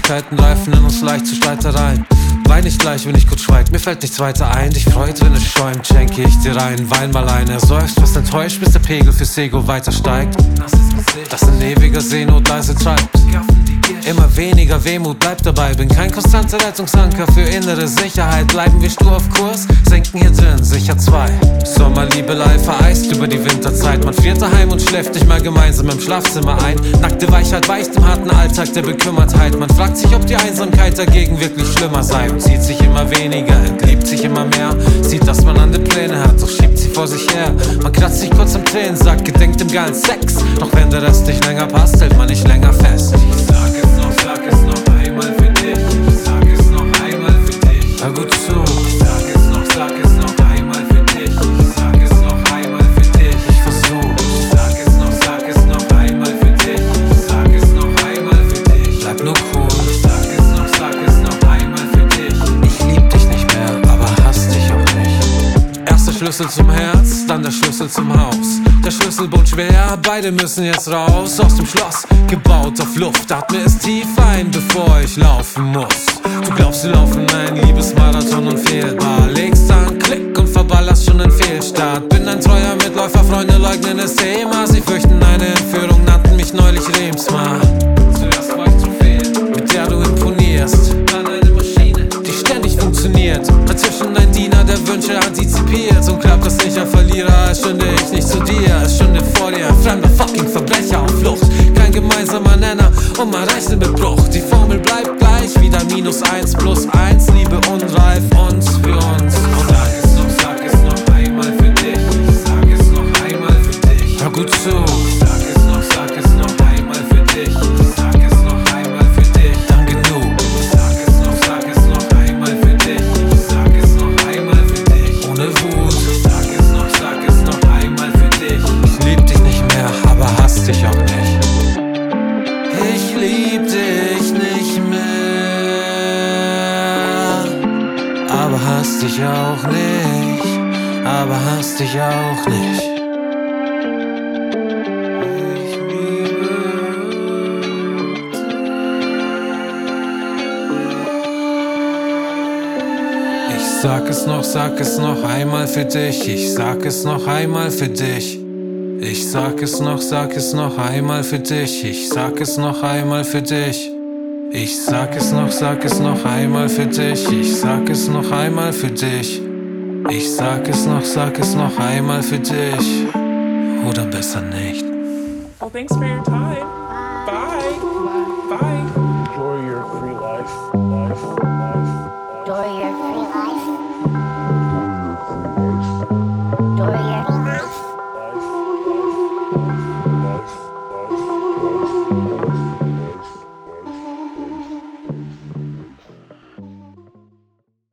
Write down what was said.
Kleinigkeiten reifen in uns leicht zu Streitereien. Wein nicht gleich, wenn ich kurz schweig, mir fällt nichts weiter ein. Dich freut, wenn es schäumt, schenke ich dir rein. Wein mal ein, er seufzt, was enttäuscht, bis der Pegel fürs Ego weiter steigt. Das in ewiger Seenot leise treibt. Immer weniger Wehmut, bleib dabei. Bin kein konstanter Rettungsanker für innere Sicherheit. Bleiben wir stur auf Kurs, senken hier drin sicher 2. Sommerliebelei vereist über die Winterzeit. Man friert daheim und schläft nicht mal gemeinsam im Schlafzimmer ein. Nackte Weichheit weicht im harten Alltag der Bekümmertheit. Man fragt sich, ob die Einsamkeit dagegen wirklich schlimmer sei. Und sieht sich immer weniger, entliebt sich immer mehr. Sieht, dass man andere Pläne hat, doch schiebt sie vor sich her. Man kratzt sich kurz am Tränensack, gedenkt im geilen Sex. Doch wenn der Rest nicht länger passt, hält man nicht länger fest. Sag es noch einmal für dich. Sag es noch einmal für dich. Hör gut zu. Sag es noch einmal für dich. Sag es noch einmal für dich. Ich versuch. Sag es noch einmal für dich. Sag es noch einmal für dich. Bleib nur cool. Sag es noch einmal für dich. Ich lieb dich nicht mehr, aber hass dich auch nicht. Erster Schlüssel zum Herz, dann der Schlüssel zum Haus. Der Schlüsselbund schwer, beide müssen jetzt raus aus dem Schloss. Gebaut auf Luft, atme es tief ein, bevor ich laufen muss. Du glaubst, wir laufen ein Liebesmarathon unfehlbar. Legst an Klick und verballerst schon einen Fehlstart. Bin ein treuer Mitläufer, Freunde leugnen das Thema. Sie fürchten eine Entführung, nannten mich neulich Remsmar. Zuerst war ich zu viel, Mit der du imponierst, dann eine Maschine. die ständig funktioniert. Dazwischen ein Diener, der Wünsche antizipiert. Und klappt das nicht, ein Verlierer, es stünde ich nicht zu dir. Es stünde vor dir, ein fremder fucking Verbrecher auf Flucht. Kein gemeinsamer Nenner und man rechnet mit Bruch. Die Formel bleibt gleich, wieder -1 + 1. Liebe unreif und für uns. Und Sag es noch einmal für dich. Sag es noch einmal für dich. hör gut zu. Sag es noch einmal für dich. Sag es noch einmal für dich. Dann genug. Sag es noch einmal für dich. Sag es noch einmal für dich. Ohne Wut. Sag es noch einmal für dich. Ich lieb dich nicht mehr, aber hass dich auch nicht. Ich lieb dich nicht mehr, aber hass dich auch nicht. Aber hass dich auch nicht. Ich liebe dich. Sag es noch einmal für dich. Ich sag es noch einmal für dich. Ich sag es noch einmal für dich. Ich sag es noch einmal für dich. Ich sag es noch einmal für dich. Ich sag es noch einmal für dich. Ich sag es noch einmal für dich. Oder besser nicht. Well, thanks for your time.